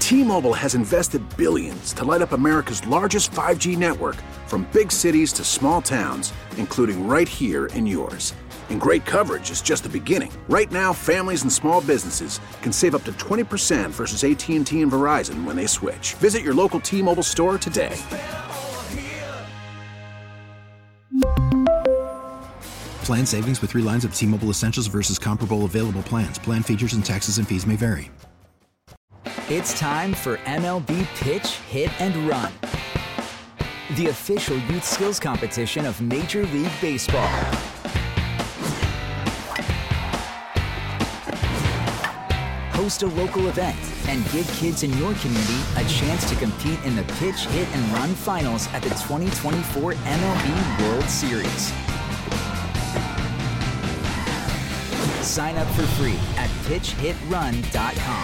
T-Mobile has invested billions to light up America's largest 5G network, from big cities to small towns, including right here in yours. And great coverage is just the beginning. Right now, families and small businesses can save up to 20% versus AT&T and Verizon when they switch. Visit your local T-Mobile store today. Plan savings with 3 lines of T-Mobile Essentials versus comparable available plans. Plan features and taxes and fees may vary. It's time for MLB Pitch, Hit, and Run, the official youth skills competition of Major League Baseball. Host a local event and give kids in your community a chance to compete in the Pitch, Hit, and Run finals at the 2024 MLB World Series. Sign up for free at pitchhitrun.com.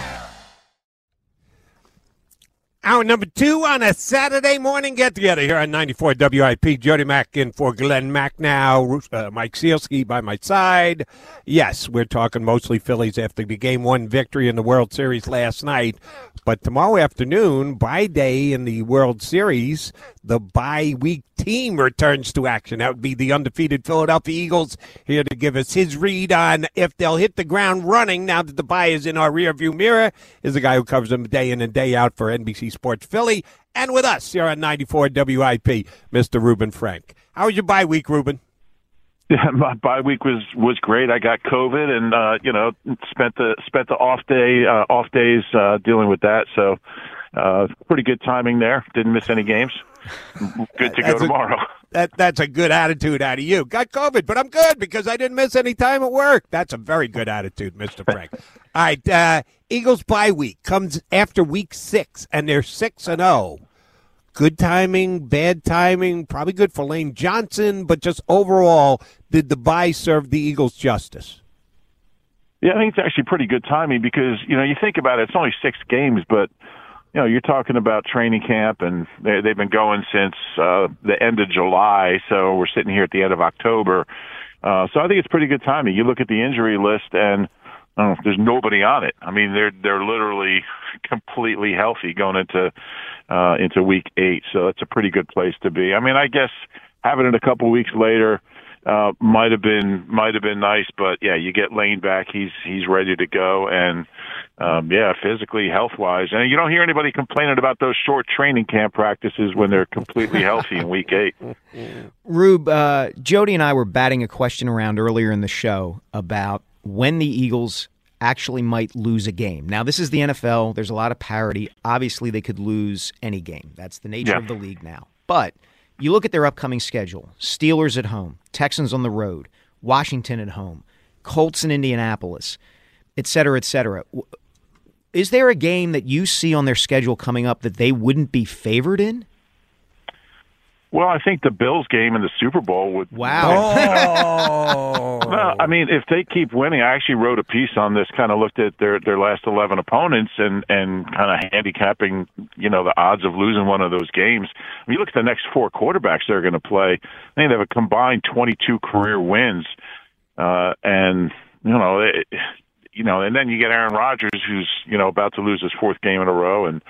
Hour number 2 on a Saturday morning get-together here on 94 WIP. Jody Mack in for Glenn Mack now. Mike Sealski by my side. Yes, we're talking mostly Phillies after the Game 1 victory in the World Series last night. But tomorrow afternoon, bye day in the World Series, the bye-week team returns to action. That would be the undefeated Philadelphia Eagles, here to give us his read on if they'll hit the ground running now that the bye is in our rearview mirror. Is the guy who covers them day in and day out for NBC Sports Philly. And with us here on 94 WIP, Mr. Reuben Frank. How was your bye week, Reuben? Yeah, my bye week was great. I got COVID and spent the off days dealing with that. So pretty good timing there. Didn't miss any games. Good to go tomorrow. That's a good attitude out of you. Got COVID, but I'm good because I didn't miss any time at work. That's a very good attitude, Mr. Frank. All right, Eagles bye week comes after week 6, and they're 6-0. Good timing, bad timing, probably good for Lane Johnson, but just overall, did the bye serve the Eagles justice? Yeah, I think it's actually pretty good timing because, you think about it, it's only 6 games, but, you're talking about training camp, and they've been going since the end of July, so we're sitting here at the end of October. So I think it's pretty good timing. You look at the injury list, and there's nobody on it. I mean, they're literally completely healthy going into week 8, so that's a pretty good place to be. I mean, I guess having it a couple weeks later might have been nice, but yeah, you get Lane back, he's ready to go, and physically, health-wise, and you don't hear anybody complaining about those short training camp practices when they're completely healthy in week 8. Rube, Jody and I were batting a question around earlier in the show about when the Eagles actually might lose a game. Now, this is the NFL. There's a lot of parity. Obviously, they could lose any game. That's the nature of the league now. But you look at their upcoming schedule. Steelers at home, Texans on the road, Washington at home, Colts in Indianapolis, et cetera, et cetera. Is there a game that you see on their schedule coming up that they wouldn't be favored in? Well, I think the Bills game in the Super Bowl would. Wow. Well, I mean, if they keep winning, I actually wrote a piece on this, kind of looked at their last 11 opponents and kind of handicapping, the odds of losing one of those games. When you look at the next 4 quarterbacks they're going to play, I think they have a combined 22 career wins. And then you get Aaron Rodgers, who's, about to lose his 4th game in a row. And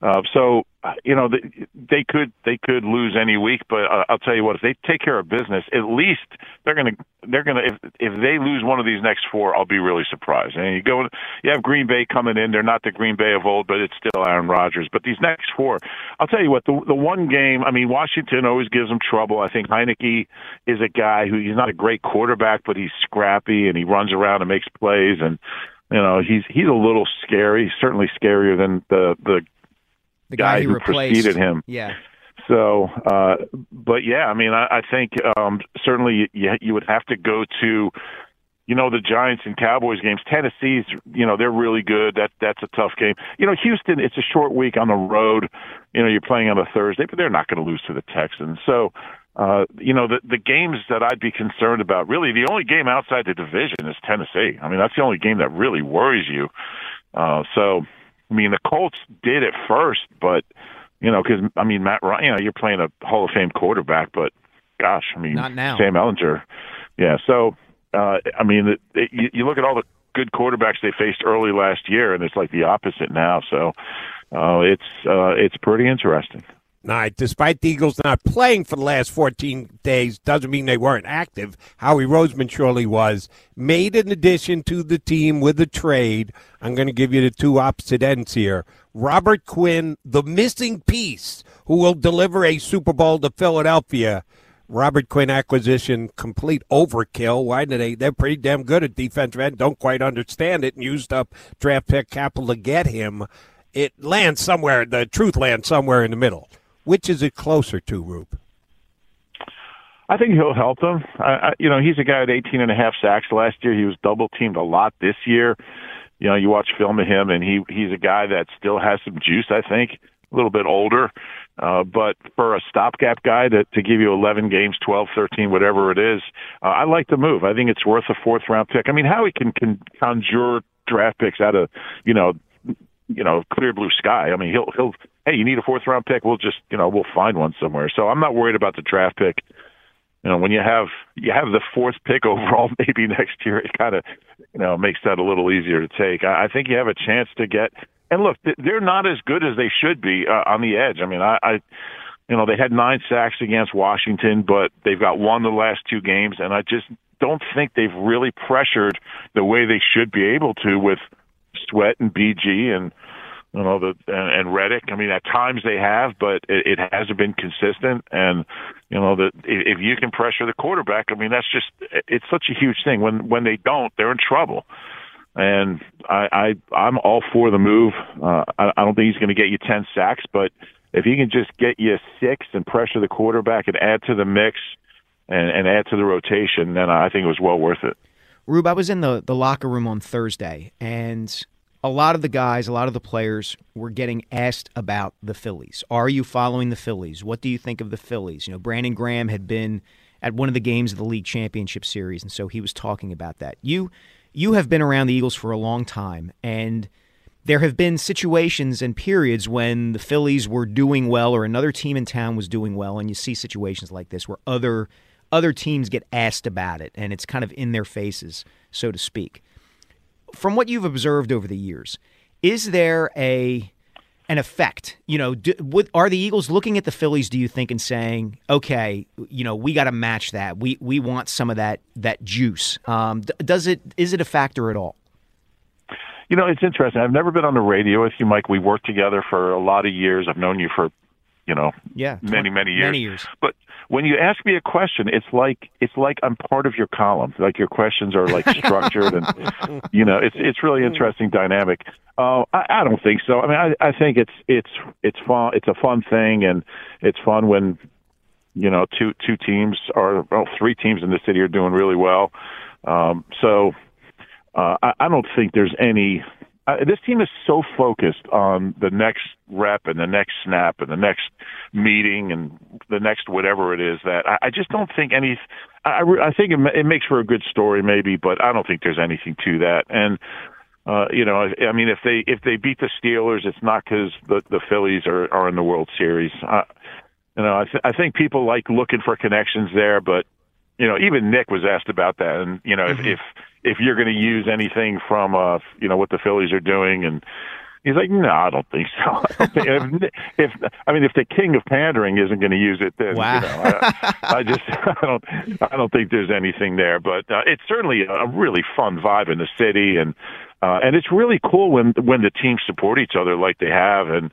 they could lose any week, but I'll tell you what, if they take care of business, at least they're gonna if they lose one of these next 4, I'll be really surprised. And you have Green Bay coming in, they're not the Green Bay of old, but it's still Aaron Rodgers. But these next 4, I'll tell you what, the one game, I mean, Washington always gives them trouble. I think Heineke is a guy who, he's not a great quarterback, but he's scrappy and he runs around and makes plays, and he's a little scary, certainly scarier than the guy who preceded him. Yeah. So, but yeah, I mean, I think certainly you would have to go to, the Giants and Cowboys games. Tennessee's, they're really good. That's a tough game. Houston, it's a short week on the road. You're playing on a Thursday, but they're not going to lose to the Texans. So, the games that I'd be concerned about, really, the only game outside the division is Tennessee. I mean, that's the only game that really worries you. So, I mean, the Colts did it first, but, because, I mean, Matt Ryan, you're playing a Hall of Fame quarterback, but, gosh, I mean, not now. Sam Ellinger. Yeah, so, I mean, you look at all the good quarterbacks they faced early last year, and it's like the opposite now. So, It's pretty interesting. All right, despite the Eagles not playing for the last 14 days, doesn't mean they weren't active. Howie Roseman surely was. Made an addition to the team with a trade. I'm going to give you the two opposite ends here. Robert Quinn, the missing piece, who will deliver a Super Bowl to Philadelphia. Robert Quinn acquisition, complete overkill. Why did they're pretty damn good at defensive end, don't quite understand it, and used up draft pick capital to get him. It lands somewhere, the truth lands somewhere in the middle. Which is it closer to, Rube? I think he'll help them. He's a guy at 18.5 sacks last year. He was double-teamed a lot this year. You watch film of him, and he's a guy that still has some juice, I think, a little bit older. But for a stopgap guy to give you 11 games, 12, 13, whatever it is, I like the move. I think it's worth a fourth-round pick. I mean, Howie can conjure draft picks out of, clear blue sky. I mean, he'll hey, you need a fourth-round pick? We'll just, we'll find one somewhere. So I'm not worried about the draft pick. When you have the fourth pick overall, maybe next year, it kind of, makes that a little easier to take. I think you have a chance to get. And look, they're not as good as they should be on the edge. I mean, they had 9 sacks against Washington, but they've got one the last 2 games, and I just don't think they've really pressured the way they should be able to with Sweat and BG and and Reddick. I mean, at times they have, but it hasn't been consistent. And if you can pressure the quarterback, I mean, it's such a huge thing. When they don't, they're in trouble. And I'm all for the move. I don't think he's going to get you 10 sacks, but if he can just get you 6 and pressure the quarterback and add to the mix and add to the rotation, then I think it was well worth it. Rube, I was in the locker room on Thursday, and a lot of the players were getting asked about the Phillies. Are you following the Phillies? What do you think of the Phillies? Brandon Graham had been at one of the games of the League Championship Series, and so he was talking about that. You have been around the Eagles for a long time, and there have been situations and periods when the Phillies were doing well or another team in town was doing well, and you see situations like this where other teams get asked about it, and it's kind of in their faces, so to speak. From what you've observed over the years, is there an effect? Are the Eagles looking at the Phillies, do you think, and saying, okay, we got to match that. We want some of that juice. Is it a factor at all? It's interesting. I've never been on the radio with you, Mike. We worked together for a lot of years. I've known you for, many years. But when you ask me a question, it's like I'm part of your column. Like your questions are like structured, and it's really interesting dynamic. I don't think so. I mean, I think it's fun. It's a fun thing, and it's fun when two teams or 3 teams in the city are doing really well. I don't think there's any. This team is so focused on the next rep and the next snap and the next meeting and the next whatever it is that I just don't think any. I think it makes for a good story maybe, but I don't think there's anything to that. And I mean, if they beat the Steelers, it's not because the Phillies are in the World Series. I think people like looking for connections there, but even Nick was asked about that, and if you're going to use anything from what the Phillies are doing, and he's like, no, I don't think so. If the king of pandering isn't going to use it, then wow. I don't think there's anything there. But it's certainly a really fun vibe in the city, and it's really cool when the teams support each other like they have, and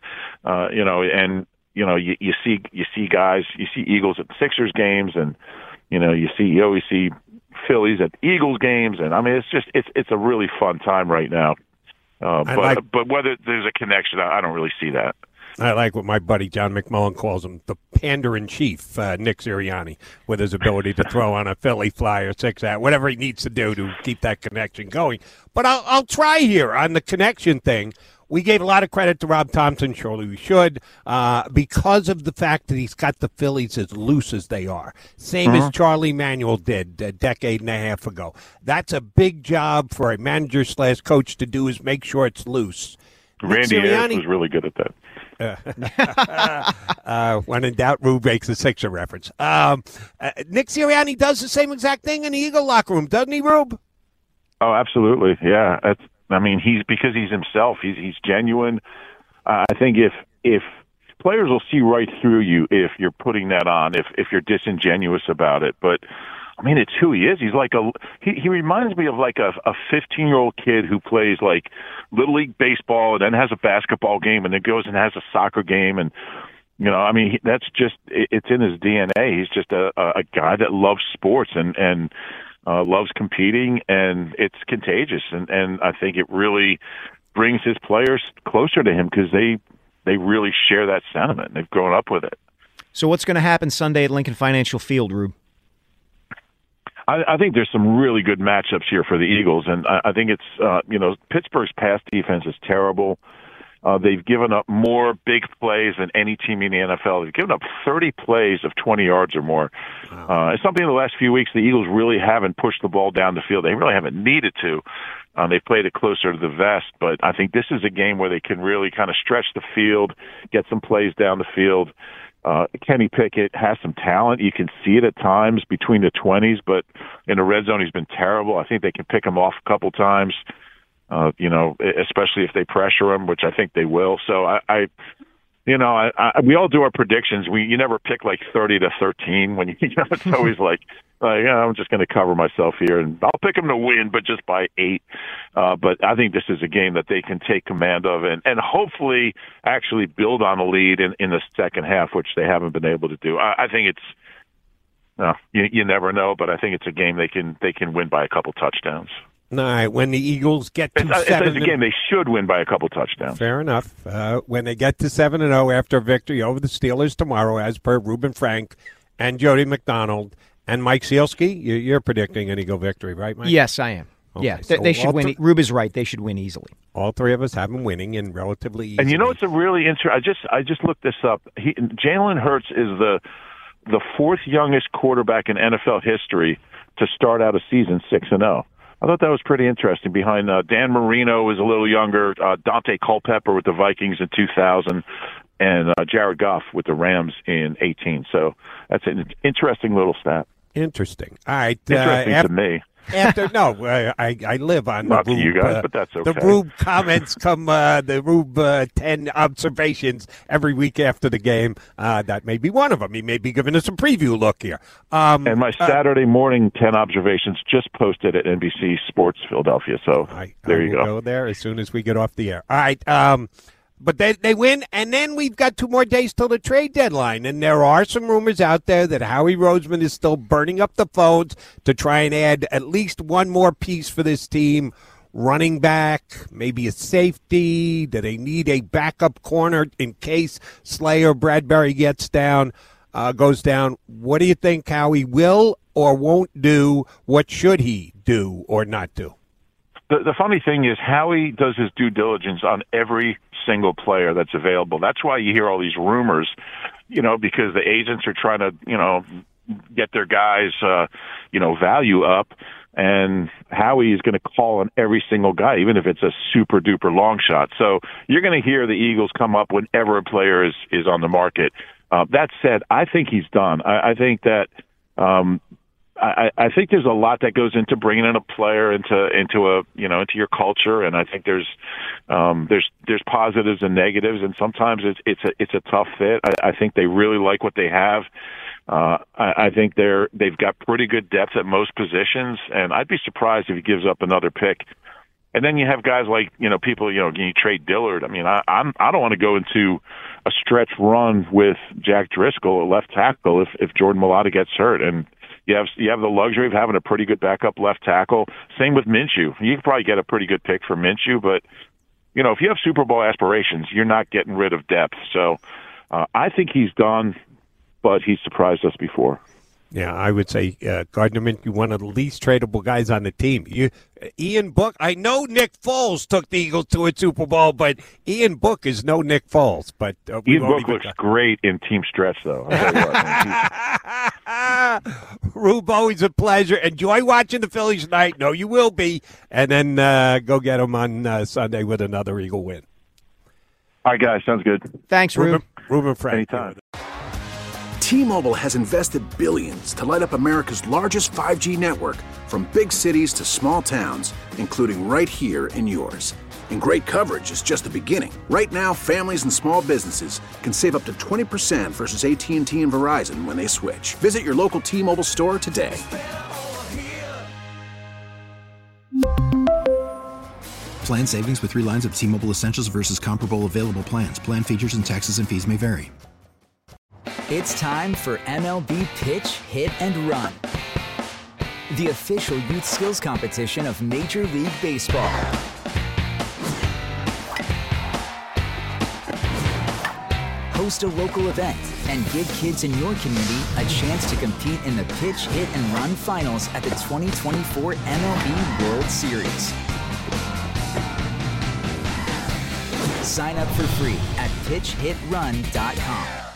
you see guys, you see Eagles at Sixers games, and you always see Phillies at Eagles games, and I mean it's a really fun time right now. But whether there's a connection, I don't really see that. I like what my buddy John McMullen calls him, the pander-in-chief, Nick Sirianni, with his ability to throw on a Philly fly or 6-out, whatever he needs to do to keep that connection going. But I'll try here on the connection thing. We gave a lot of credit to Rob Thompson, surely we should, because of the fact that he's got the Phillies as loose as they are. Same as Charlie Manuel did a decade and a half ago. That's a big job for a manager/coach to do, is make sure it's loose. Randy Ayers was really good at that. When in doubt, Rube makes a Sixer reference. Nick Sirianni does the same exact thing in the Eagle locker room, doesn't he, Rube? Oh, absolutely. Yeah. He's himself. He's genuine. I think if players will see right through you if you're putting that on, if you're disingenuous about it. But I mean, it's who he is. He's like he reminds me of like a 15-year-old kid who plays like Little League baseball and then has a basketball game and then goes and has a soccer game. And, you know, I mean, that's just, it's in his DNA. He's just a guy that loves sports and loves competing, and it's contagious. And I think it really brings his players closer to him because they really share that sentiment. They've grown up with it. So what's going to happen Sunday at Lincoln Financial Field, Rube? I think there's some really good matchups here for the Eagles, and I think it's, Pittsburgh's pass defense is terrible. They've given up more big plays than any team in the NFL. They've given up 30 plays of 20 yards or more. Wow. It's something in the last few weeks the Eagles really haven't pushed the ball down the field. They really haven't needed to. They've played it closer to the vest, but I think this is a game where they can really kind of stretch the field, get some plays down the field. Kenny Pickett has some talent. You can see it at times between the 20s, but in the red zone he's been terrible. I think they can pick him off a couple times, especially if they pressure him, which I think they will. So we all do our predictions. You never pick like 30-13 when it's always like I'm just going to cover myself here, and I'll pick them to win, but just by 8. But I think this is a game that they can take command of and hopefully actually build on a lead in the second half, which they haven't been able to do. I think you never know, but I think it's a game they can win by a couple touchdowns. All right, when the Eagles get to 7, it's a game they should win by a couple touchdowns. Fair enough. When they get to 7-0 after a victory over the Steelers tomorrow, as per Reuben Frank and Jody McDonald and Mike Sealski, you're predicting an Eagle victory, right, Mike? Yes, I am. Okay, yeah, so they should win. Rube is right. They should win easily. All three of us have them winning and relatively easily. And you know, it's a really interesting. I just looked this up. Jalen Hurts is the fourth youngest quarterback in NFL history to start out a season 6-0. I thought that was pretty interesting. Behind Dan Marino is a little younger, Dante Culpepper with the Vikings in 2000, and Jared Goff with the Rams in 2018. So that's an interesting little stat. Interesting. All right. Interesting to me. I live on not the Rube, to you guys, but that's okay. The Rube comments come, the Rube 10 observations every week after the game. That may be one of them. He may be giving us a preview look here. And my Saturday morning 10 observations just posted at NBC Sports Philadelphia. So there you go. Go there as soon as we get off the air. All right. But they win, and then we've got 2 more days till the trade deadline. And there are some rumors out there that Howie Roseman is still burning up the phones to try and add at least one more piece for this team. Running back, maybe a safety. Do they need a backup corner in case Slayer Bradbury goes down? What do you think Howie will or won't do? What should he do or not do? The funny thing is Howie does his due diligence on every single player that's available. That's why you hear all these rumors, because the agents are trying to, get their guys, value up. And Howie is going to call on every single guy, even if it's a super duper long shot. So you're going to hear the Eagles come up whenever a player is on the market. That said, I think he's done. I think that, I think there's a lot that goes into bringing in a player into your culture, and I think there's positives and negatives, and sometimes it's a tough fit. I think they really like what they have. I think they've got pretty good depth at most positions, and I'd be surprised if he gives up another pick. And then you have guys like people you trade Dillard. I mean, I don't want to go into a stretch run with Jack Driscoll at left tackle if Jordan Mailata gets hurt, and you have the luxury of having a pretty good backup left tackle. Same with Minshew. You can probably get a pretty good pick for Minshew, but if you have Super Bowl aspirations, you're not getting rid of depth. So I think he's done, but he's surprised us before. Yeah, I would say Gardner Minshew, one of the least tradable guys on the team. Ian Book, I know Nick Foles took the Eagles to a Super Bowl, but Ian Book is no Nick Foles. But Ian Book looks great in team stretch, though. Rube, always a pleasure. Enjoy watching the Phillies tonight. No, you will be. And then go get them on Sunday with another Eagle win. All right, guys. Sounds good. Thanks, Rube. Reuben Frank. Anytime. T-Mobile has invested billions to light up America's largest 5G network, from big cities to small towns, including right here in yours. And great coverage is just the beginning. Right now, families and small businesses can save up to 20% versus AT&T and Verizon when they switch. Visit your local T-Mobile store today. Plan savings with 3 lines of T-Mobile Essentials versus comparable available plans. Plan features and taxes and fees may vary. It's time for MLB Pitch, Hit, and Run, the official youth skills competition of Major League Baseball. Host a local event and give kids in your community a chance to compete in the Pitch, Hit, and Run finals at the 2024 MLB World Series. Sign up for free at pitchhitrun.com.